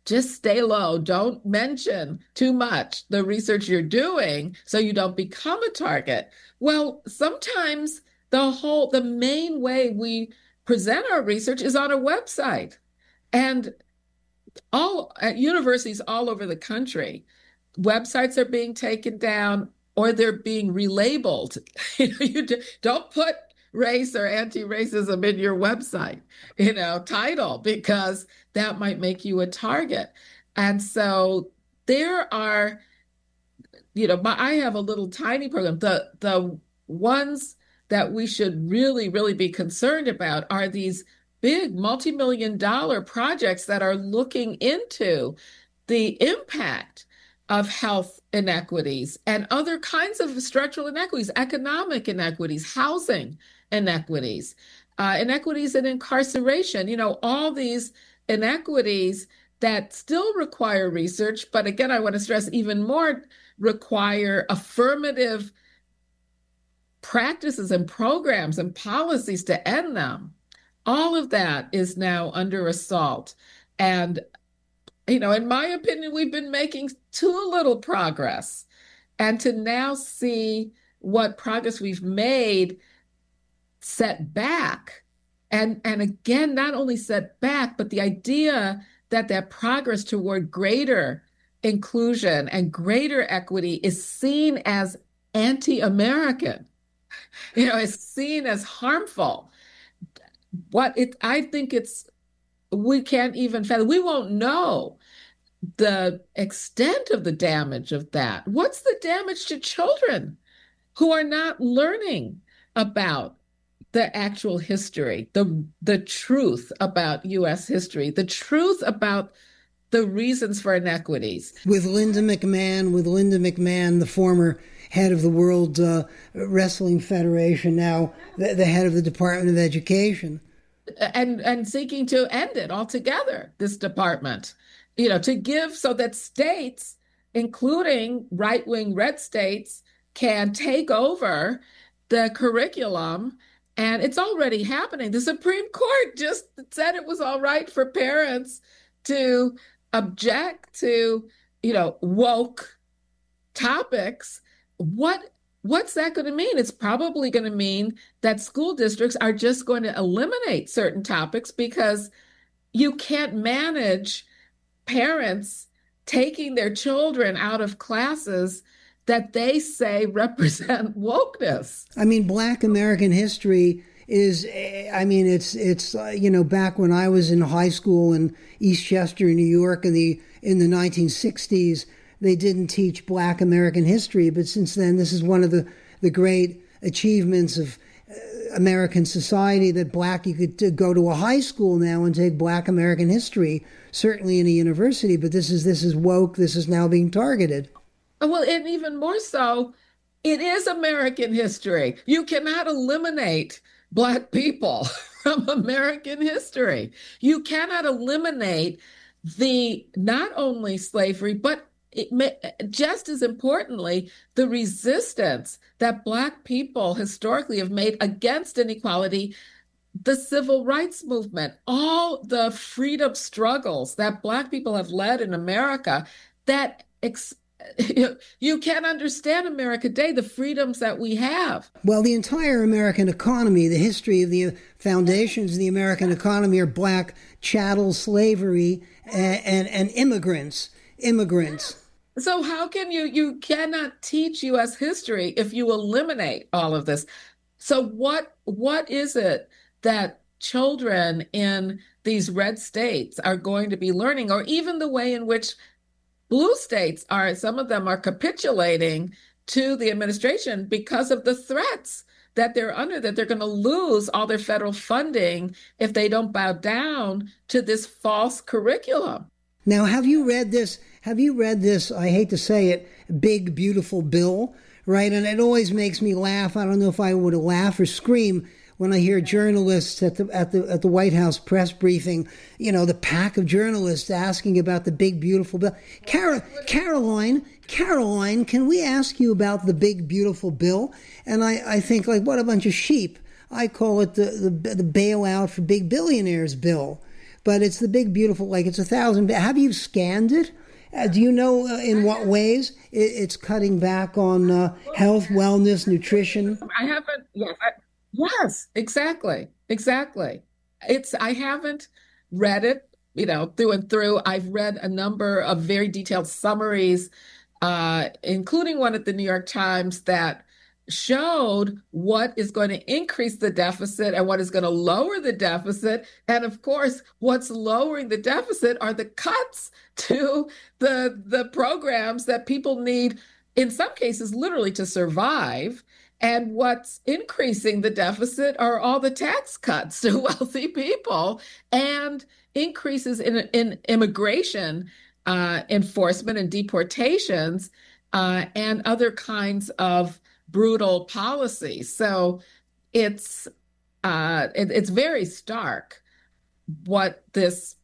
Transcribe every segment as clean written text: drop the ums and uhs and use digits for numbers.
just stay low. Don't mention too much the research you're doing so you don't become a target. Well, sometimes the main way we present our research is on a website. And all at universities all over the country, websites are being taken down or they're being relabeled. You don't put race or anti-racism in your website, title, because that might make you a target. And so there are, I have a little tiny program. The ones that we should really, really be concerned about are these big multi-million-dollar projects that are looking into the impact of health inequities and other kinds of structural inequities, economic inequities, housing inequities, inequities in incarceration, all these inequities that still require research, but again, I want to stress even more, require affirmative practices and programs and policies to end them. All of that is now under assault. And, in my opinion, we've been making too little progress. And to now see what progress we've made set back, and again, not only set back, but the idea that progress toward greater inclusion and greater equity is seen as anti-American, is seen as harmful. I think we can't even fathom. We won't know the extent of the damage of that. What's the damage to children who are not learning about the actual history, the truth about U.S. history, the truth about the reasons for inequities? With Linda McMahon, the former head of the World Wrestling Federation, now the head of the Department of Education. And seeking to end it altogether, this department, to give so that states, including right-wing red states, can take over the curriculum. And it's already happening. The Supreme Court just said it was all right for parents to object to, woke topics. What's that going to mean? It's probably going to mean that school districts are just going to eliminate certain topics because you can't manage parents taking their children out of classes that they say represent wokeness. I mean, Black American history is, it's back when I was in high school in Eastchester, New York in the 1960s, they didn't teach Black American history. But since then, this is one of the great achievements of American society that you could go to a high school now and take Black American history, certainly in a university. But this is woke. This is now being targeted. Well, and even more so, it is American history. You cannot eliminate Black people from American history. You cannot eliminate not only slavery, but just as importantly, the resistance that Black people historically have made against inequality, the civil rights movement, all the freedom struggles that Black people have led in America, that you can't understand America today, the freedoms that we have. Well, the entire American economy, the history of the foundations of the American economy are Black chattel slavery and immigrants. So how can you cannot teach U.S. history if you eliminate all of this? So what is it that children in these red states are going to be learning, or even the way in which blue states some of them are capitulating to the administration because of the threats that they're under, that they're going to lose all their federal funding if they don't bow down to this false curriculum. Now, have you read this, I hate to say it, big, beautiful bill, right? And it always makes me laugh. I don't know if I would laugh or scream when I hear journalists at the White House press briefing, the pack of journalists asking about the big, beautiful bill. Caroline, can we ask you about the big, beautiful bill? And I think, what a bunch of sheep. I call it the bailout for big billionaires bill. but it's the big, beautiful, like it's 1,000. Have you scanned it? Do you know in what ways it's cutting back on health, wellness, nutrition? I haven't, yes, yes, exactly, exactly. I haven't read it, through and through. I've read a number of very detailed summaries, including one at the New York Times that showed what is going to increase the deficit and what is going to lower the deficit. And of course, what's lowering the deficit are the cuts to the programs that people need, in some cases, literally to survive. And what's increasing the deficit are all the tax cuts to wealthy people and increases in immigration enforcement and deportations and other kinds of brutal policies. So it's very stark what this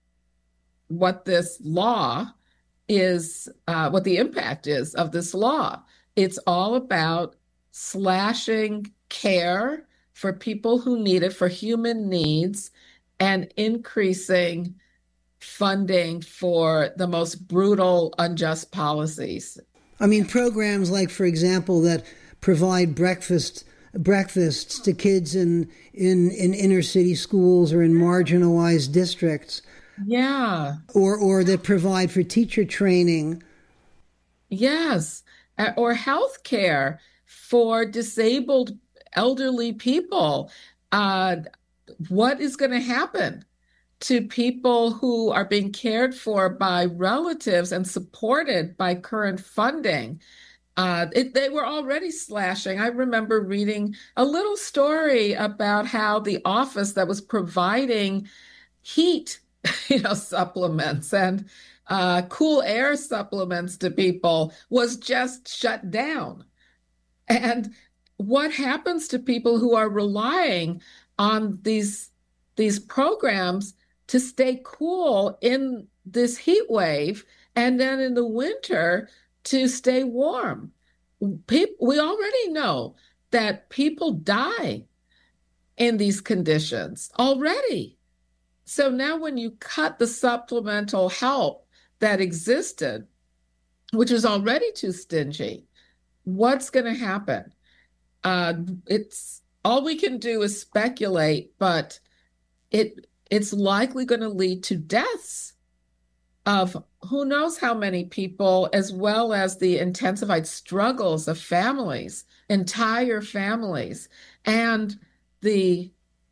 law is, what the impact is of this law. It's all about slashing care for people who need it, for human needs, and increasing funding for the most brutal, unjust policies. I mean, programs like, for example, that provide breakfasts to kids in inner city schools or in marginalized districts. Yeah. Or that provide for teacher training. Yes. Or health care for disabled elderly people. What is going to happen to people who are being cared for by relatives and supported by current funding? They were already slashing. I remember reading a little story about how the office that was providing heat, supplements and cool air supplements to people was just shut down. And what happens to people who are relying on these programs to stay cool in this heat wave, and then in the winter to stay warm? We already know that people die in these conditions already. So now when you cut the supplemental help that existed, which is already too stingy, what's going to happen? It's all we can do is speculate, but it's likely going to lead to deaths of who knows how many people, as well as the intensified struggles of families, entire families, and the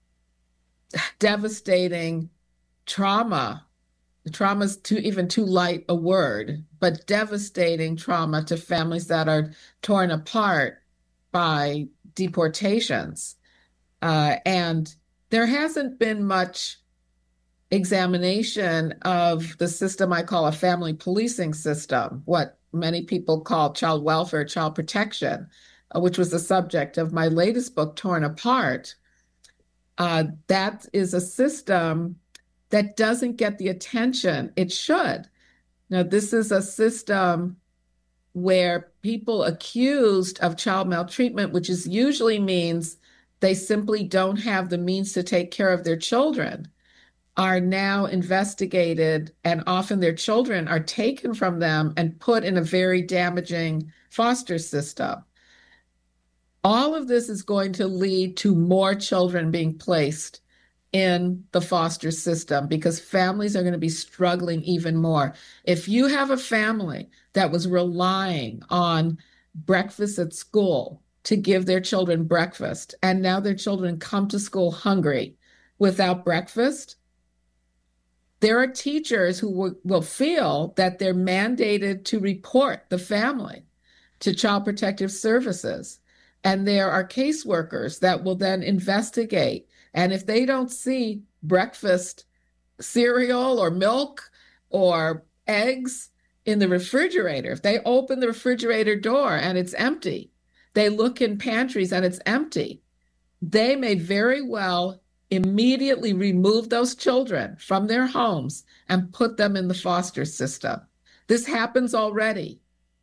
devastating trauma. Trauma is even too light a word, but devastating trauma to families that are torn apart by deportations. And there hasn't been much examination of the system I call a family policing system, what many people call child welfare, child protection, which was the subject of my latest book, Torn Apart. That is a system that doesn't get the attention it should. Now, this is a system where people accused of child maltreatment, which usually means they simply don't have the means to take care of their children, are now investigated, and often their children are taken from them and put in a very damaging foster system. All of this is going to lead to more children being placed in the foster system because families are going to be struggling even more. If you have a family that was relying on breakfast at school to give their children breakfast, and now their children come to school hungry without breakfast, there are teachers who will feel that they're mandated to report the family to Child Protective Services. And there are caseworkers that will then investigate. And if they don't see breakfast cereal or milk or eggs in the refrigerator, if they open the refrigerator door and it's empty, they look in pantries and it's empty, they may very well immediately remove those children from their homes and put them in the foster system. This happens already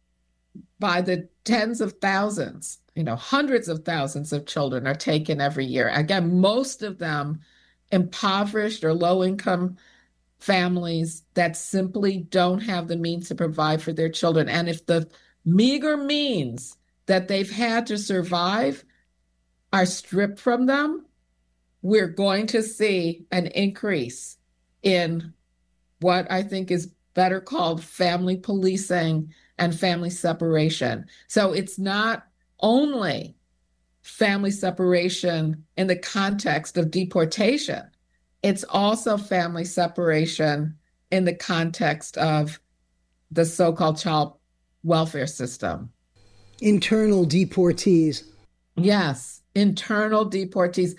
by the tens of thousands. Hundreds of thousands of children are taken every year. Again, most of them impoverished or low income families that simply don't have the means to provide for their children. And if the meager means that they've had to survive are stripped from them, we're going to see an increase in what I think is better called family policing and family separation. So it's not only family separation in the context of deportation, it's also family separation in the context of the so-called child welfare system. Internal deportees. Yes, internal deportees.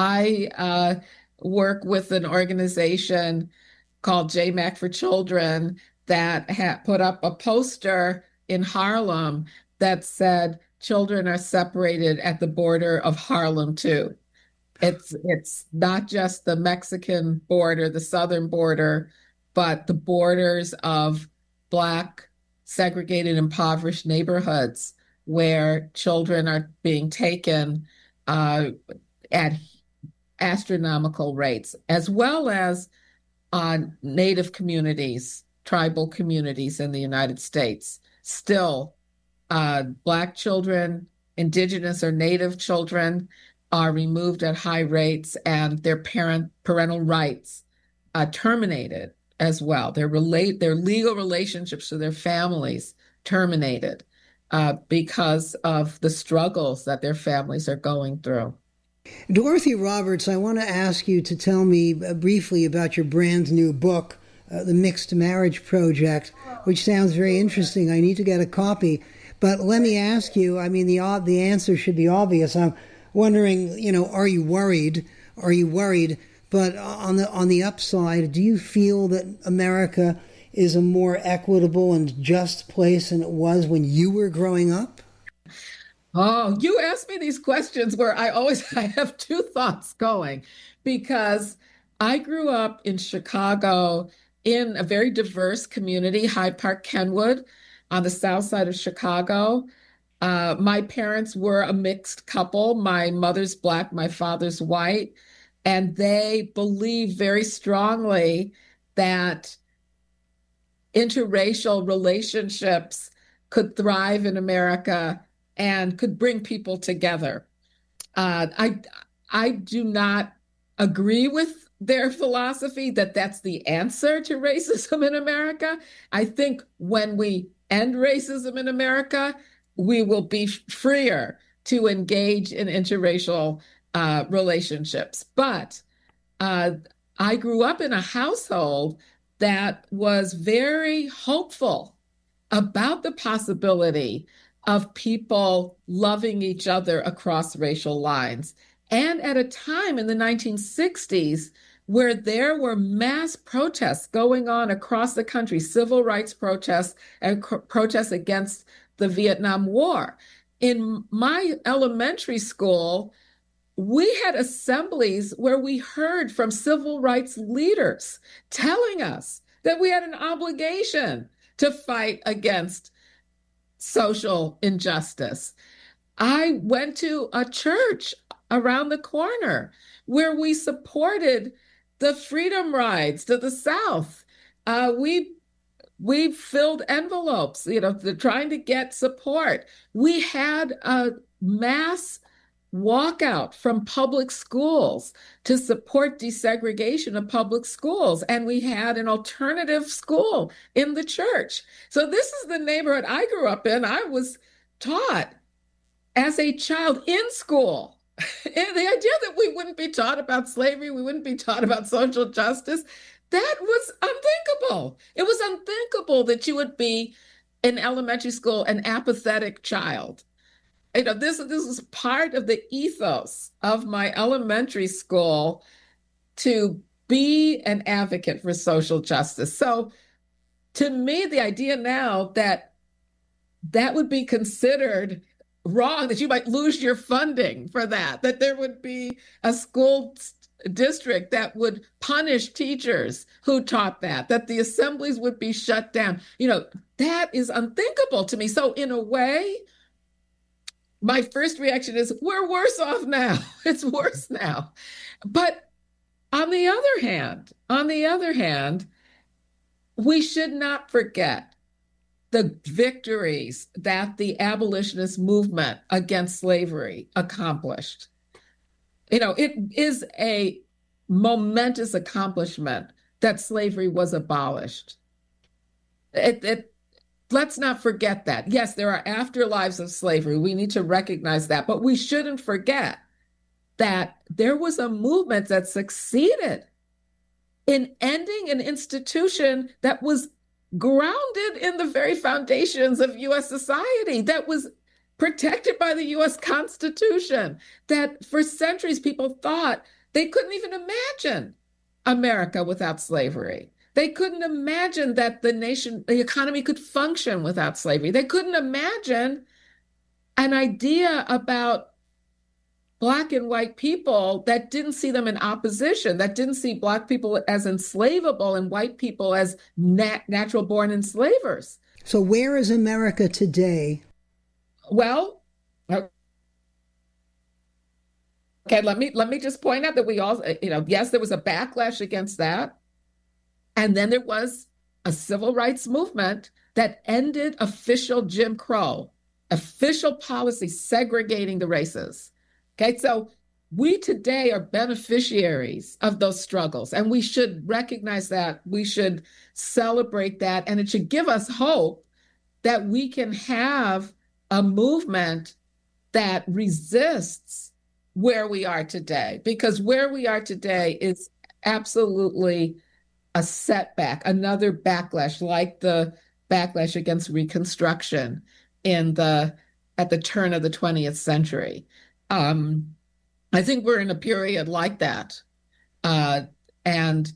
I work with an organization called JMAC for Children that had put up a poster in Harlem that said children are separated at the border of Harlem too. It's not just the Mexican border, the southern border, but the borders of Black segregated, impoverished neighborhoods where children are being taken at astronomical rates, as well as Native communities, tribal communities in the United States. Still, Black children, Indigenous or Native children are removed at high rates, and their parental rights terminated as well. Their legal relationships to their families terminated because of the struggles that their families are going through. Dorothy Roberts, I want to ask you to tell me briefly about your brand new book, The Mixed Marriage Project, which sounds very interesting. I need to get a copy. But let me ask you, I mean, the answer should be obvious. I'm wondering, are you worried? Are you worried? But on the upside, do you feel that America is a more equitable and just place than it was when you were growing up? Oh, you ask me these questions where I have two thoughts going, because I grew up in Chicago in a very diverse community, Hyde Park, Kenwood, on the south side of Chicago. My parents were a mixed couple. My mother's Black, my father's white, and they believed very strongly that interracial relationships could thrive in America and could bring people together. I do not agree with their philosophy that that's the answer to racism in America. I think when we end racism in America, we will be freer to engage in interracial relationships. But I grew up in a household that was very hopeful about the possibility of people loving each other across racial lines. And at a time in the 1960s where there were mass protests going on across the country, civil rights protests and protests against the Vietnam War. In my elementary school, we had assemblies where we heard from civil rights leaders telling us that we had an obligation to fight against social injustice. I went to a church around the corner where we supported the freedom rides to the South. We filled envelopes, trying to get support. We had a mass walkout from public schools to support desegregation of public schools. And we had an alternative school in the church. So this is the neighborhood I grew up in. I was taught as a child in school. And the idea that we wouldn't be taught about slavery, we wouldn't be taught about social justice, that was unthinkable. It was unthinkable that you would be in elementary school an apathetic child. This is part of the ethos of my elementary school, to be an advocate for social justice. So to me, the idea now that that would be considered wrong, that you might lose your funding for that there would be a school district that would punish teachers who taught that the assemblies would be shut down, that is unthinkable to me. So in a way, my first reaction is we're worse off now. It's worse now. But On the other hand, we should not forget the victories that the abolitionist movement against slavery accomplished. It is a momentous accomplishment that slavery was abolished. Let's not forget that. Yes, there are afterlives of slavery. We need to recognize that, but we shouldn't forget that there was a movement that succeeded in ending an institution that was grounded in the very foundations of U.S. society, that was protected by the U.S. Constitution, that for centuries people thought they couldn't even imagine America without slavery. They couldn't imagine that the economy could function without slavery. They couldn't imagine an idea about Black and white people that didn't see them in opposition, that didn't see Black people as enslavable and white people as natural born enslavers. So where is America today? Well, okay, let me just point out that we all, yes, there was a backlash against that. And then there was a civil rights movement that ended official Jim Crow, official policy segregating the races. Okay, so we today are beneficiaries of those struggles, and we should recognize that. We should celebrate that, and it should give us hope that we can have a movement that resists where we are today, because where we are today is absolutely a setback, another backlash, like the backlash against Reconstruction at the turn of the 20th century. I think we're in a period like that. And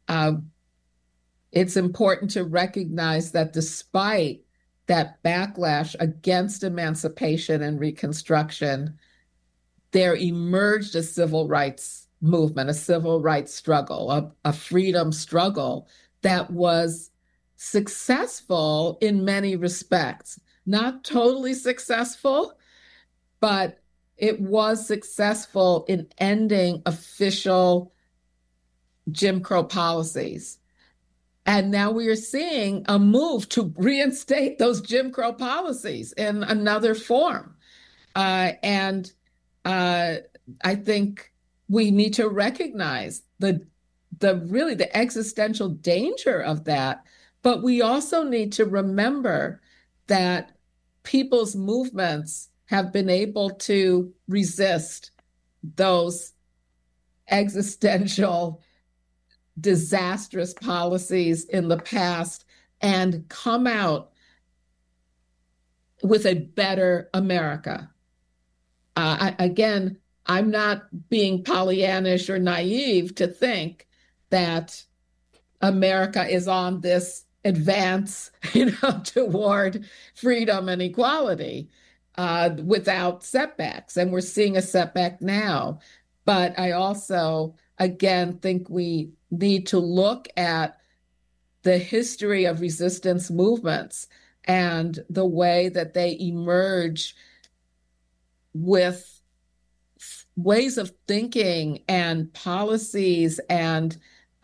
it's important to recognize that despite that backlash against emancipation and Reconstruction, there emerged a civil rights movement, a civil rights struggle, a freedom struggle that was successful in many respects. Not totally successful, but it was successful in ending official Jim Crow policies. And now we are seeing a move to reinstate those Jim Crow policies in another form. And I think we need to recognize the existential danger of that. But we also need to remember that people's movements have been able to resist those existential, disastrous policies in the past and come out with a better America. Again, I'm not being Pollyannish or naive to think that America is on this advance, toward freedom and equality without setbacks. And we're seeing a setback now. But I also, again, think we need to look at the history of resistance movements and the way that they emerge with ways of thinking and policies and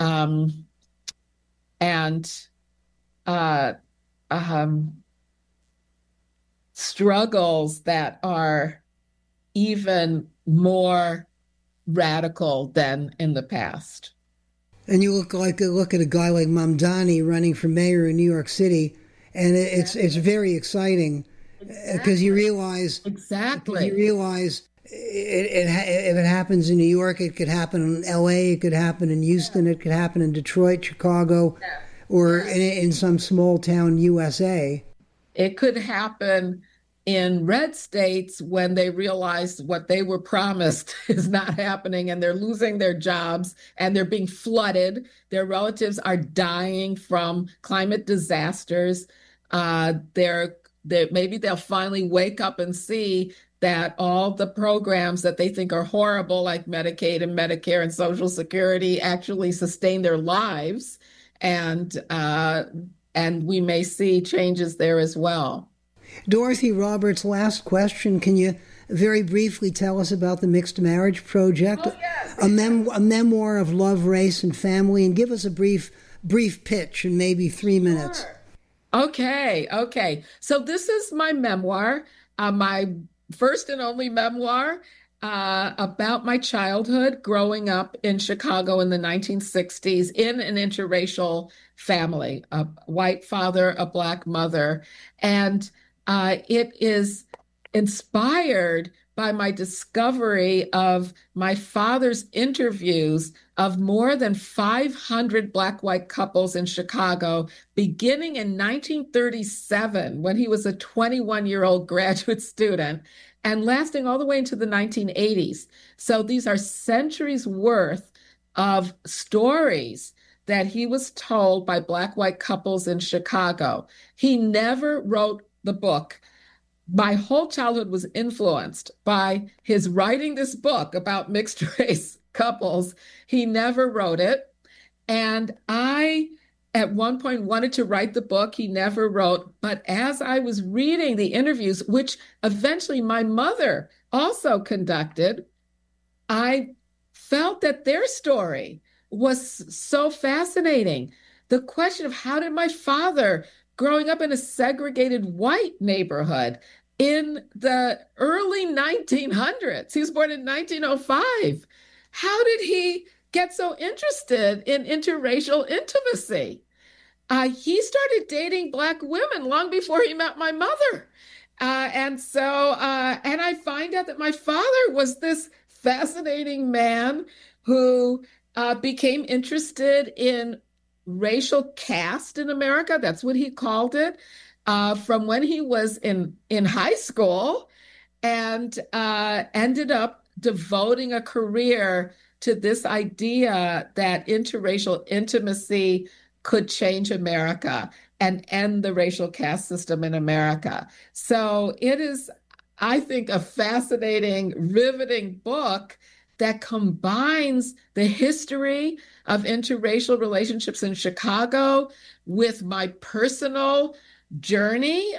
struggles that are even more radical than in the past. And you look at a guy like Mamdani running for mayor in New York City, and it's very exciting because you realize if it happens in New York, it could happen in L.A., it could happen in Houston, it could happen in Detroit, Chicago, or in some small town USA. It could happen in red states when they realize what they were promised is not happening and they're losing their jobs and they're being flooded. Their relatives are dying from climate disasters. Maybe they'll finally wake up and see that all the programs that they think are horrible, like Medicaid and Medicare and Social Security, actually sustain their lives. And we may see changes there as well. Dorothy Roberts, last question. Can you very briefly tell us about the Mixed Marriage Project? Oh, yes. a memoir of love, race, and family, and give us a brief pitch in maybe 3 minutes. Sure. Okay. So this is my memoir, my first and only memoir about my childhood growing up in Chicago in the 1960s in an interracial family, a white father, a Black mother. And it is inspired by my discovery of my father's interviews of more than 500 Black-white couples in Chicago, beginning in 1937, when he was a 21-year-old graduate student, and lasting all the way into the 1980s. So these are centuries worth of stories that he was told by Black-white couples in Chicago. He never wrote the book. My whole childhood was influenced by his writing this book about mixed race couples. He never wrote it. And I, at one point, wanted to write the book. He never wrote. But as I was reading the interviews, which eventually my mother also conducted, I felt that their story was so fascinating. The question of how did my father, growing up in a segregated white neighborhood in the early 1900s, he was born in 1905, how did he get so interested in interracial intimacy? He started dating Black women long before he met my mother. And I find out that my father was this fascinating man who became interested in racial caste in America. That's what he called it, from when he was in high school, and ended up devoting a career to this idea that interracial intimacy could change America and end the racial caste system in America. So it is, I think, a fascinating, riveting book that combines the history of interracial relationships in Chicago with my personal journey,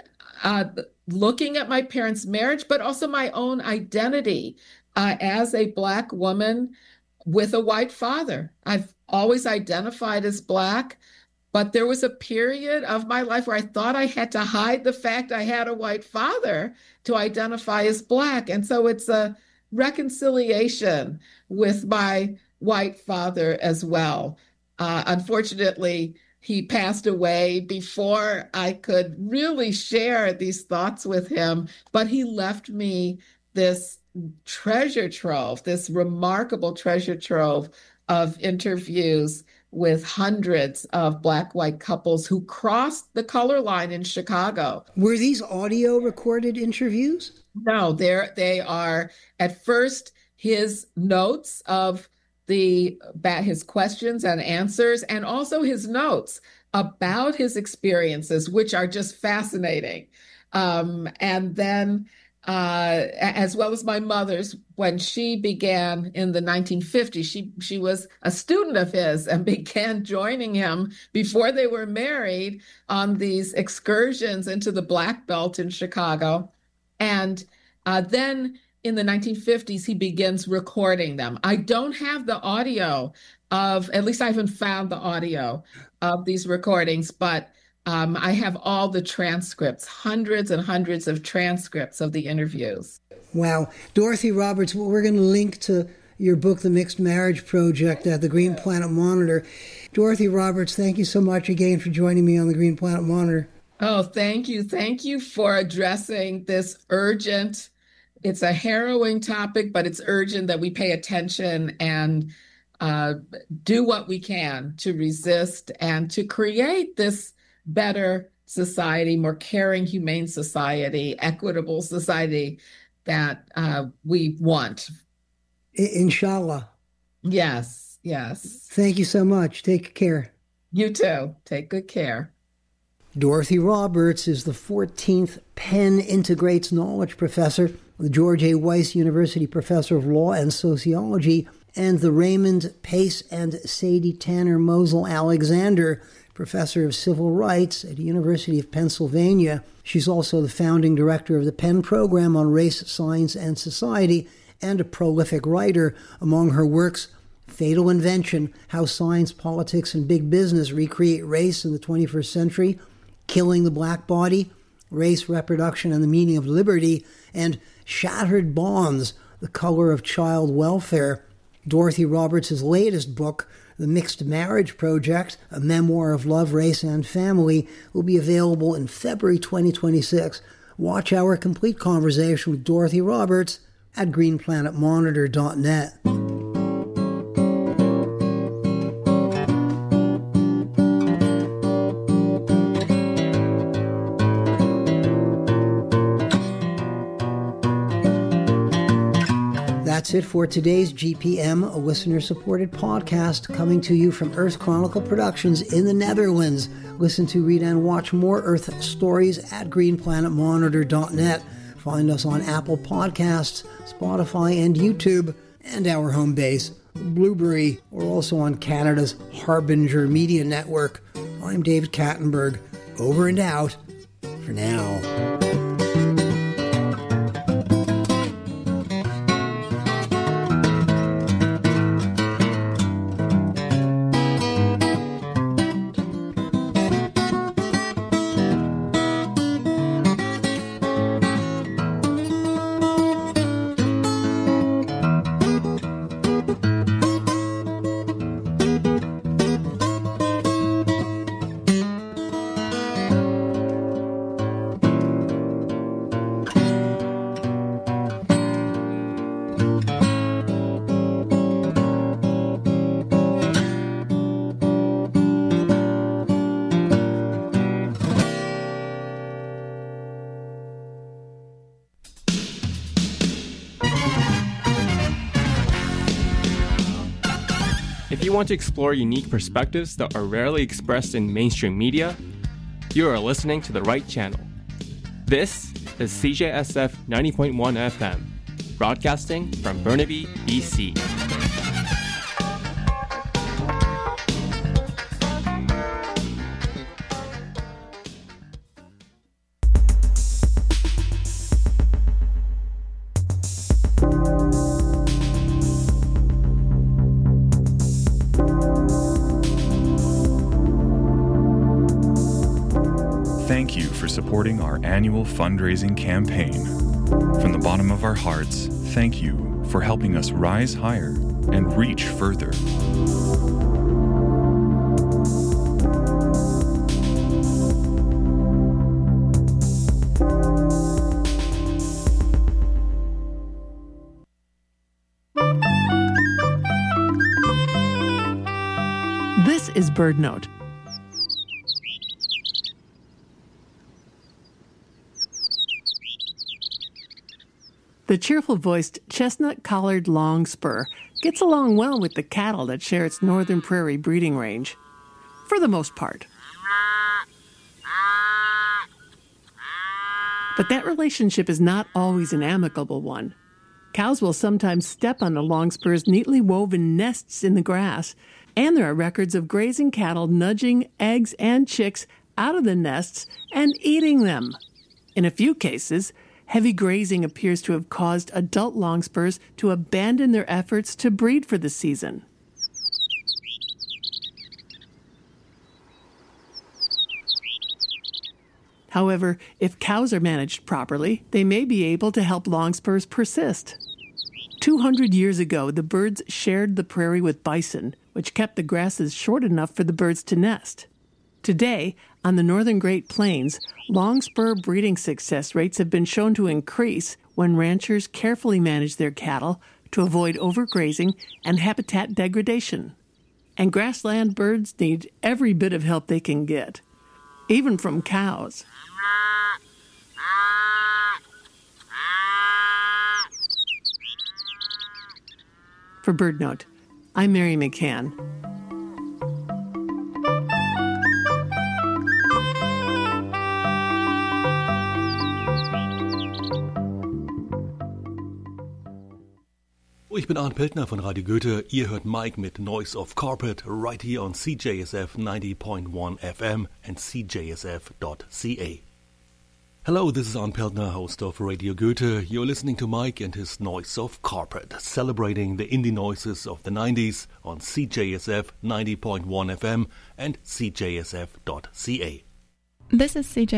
looking at my parents' marriage, but also my own identity as a Black woman with a white father. I've always identified as Black, but there was a period of my life where I thought I had to hide the fact I had a white father to identify as Black. And so it's a reconciliation with my white father as well. Unfortunately, he passed away before I could really share these thoughts with him, but he left me this treasure trove, this remarkable treasure trove of interviews with hundreds of Black-white couples who crossed the color line in Chicago. Were these audio recorded interviews? No, they are at first his notes of his questions and answers, and also his notes about his experiences, which are just fascinating. And then as well as my mother's, when she began in the 1950s, she was a student of his and began joining him before they were married on these excursions into the Black Belt in Chicago. And then in the 1950s, he begins recording them. I don't have the audio at least I haven't found the audio of these recordings, but I have all the transcripts, hundreds and hundreds of transcripts of the interviews. Wow. Dorothy Roberts, we're going to link to your book, The Mixed Marriage Project, at the Green Planet Monitor. Dorothy Roberts, thank you so much again for joining me on the Green Planet Monitor. Oh, thank you. Thank you for addressing this urgent, it's a harrowing topic, but it's urgent that we pay attention and do what we can to resist and to create this better society, more caring, humane society, equitable society that we want. Inshallah. Yes. Thank you so much. Take care. You too. Take good care. Dorothy Roberts is the 14th Penn Integrates Knowledge Professor, the George A. Weiss University Professor of Law and Sociology, and the Raymond Pace and Sadie Tanner Mosel Alexander Professor of Civil Rights at the University of Pennsylvania. She's also the founding director of the Penn Program on Race, Science, and Society and a prolific writer. Among her works, Fatal Invention, How Science, Politics, and Big Business Recreate Race in the 21st Century, Killing the Black Body, Race, Reproduction, and the Meaning of Liberty, and Shattered Bonds, The Color of Child Welfare. Dorothy Roberts' latest book, The Mixed Marriage Project, A Memoir of Love, Race, and Family, will be available in February 2026. Watch our complete conversation with Dorothy Roberts at greenplanetmonitor.net. That's it for today's GPM, a listener-supported podcast coming to you from Earth Chronicle Productions in the Netherlands. Listen to, read, and watch more Earth stories at greenplanetmonitor.net. Find us on Apple Podcasts, Spotify, and YouTube, and our home base, Blueberry. We're also on Canada's Harbinger Media Network. I'm David Kattenberg. Over and out for now. If you want to explore unique perspectives that are rarely expressed in mainstream media, you are listening to the right channel. This is CJSF 90.1 FM, broadcasting from Burnaby, BC. Thank you for supporting our annual fundraising campaign. From the bottom of our hearts, thank you for helping us rise higher and reach further. This is BirdNote. The cheerful-voiced chestnut-collared longspur gets along well with the cattle that share its northern prairie breeding range, for the most part. But that relationship is not always an amicable one. Cows will sometimes step on the longspur's neatly woven nests in the grass, and there are records of grazing cattle nudging eggs and chicks out of the nests and eating them. In a few cases, heavy grazing appears to have caused adult longspurs to abandon their efforts to breed for the season. However, if cows are managed properly, they may be able to help longspurs persist. 200 years ago, the birds shared the prairie with bison, which kept the grasses short enough for the birds to nest. Today, on the northern Great Plains, longspur breeding success rates have been shown to increase when ranchers carefully manage their cattle to avoid overgrazing and habitat degradation. And grassland birds need every bit of help they can get, even from cows. For BirdNote, I'm Mary McCann. Ich bin Arndt Peltner von Radio Goethe. Ihr hört Mike mit Noise of Carpet right here on CJSF 90.1 FM and CJSF.ca. Hello, this is Arne Peltner, host of Radio Goethe. You're listening to Mike and his Noise of Carpet, celebrating the indie noises of the 90s on CJSF 90.1 FM and CJSF.ca. This is CJ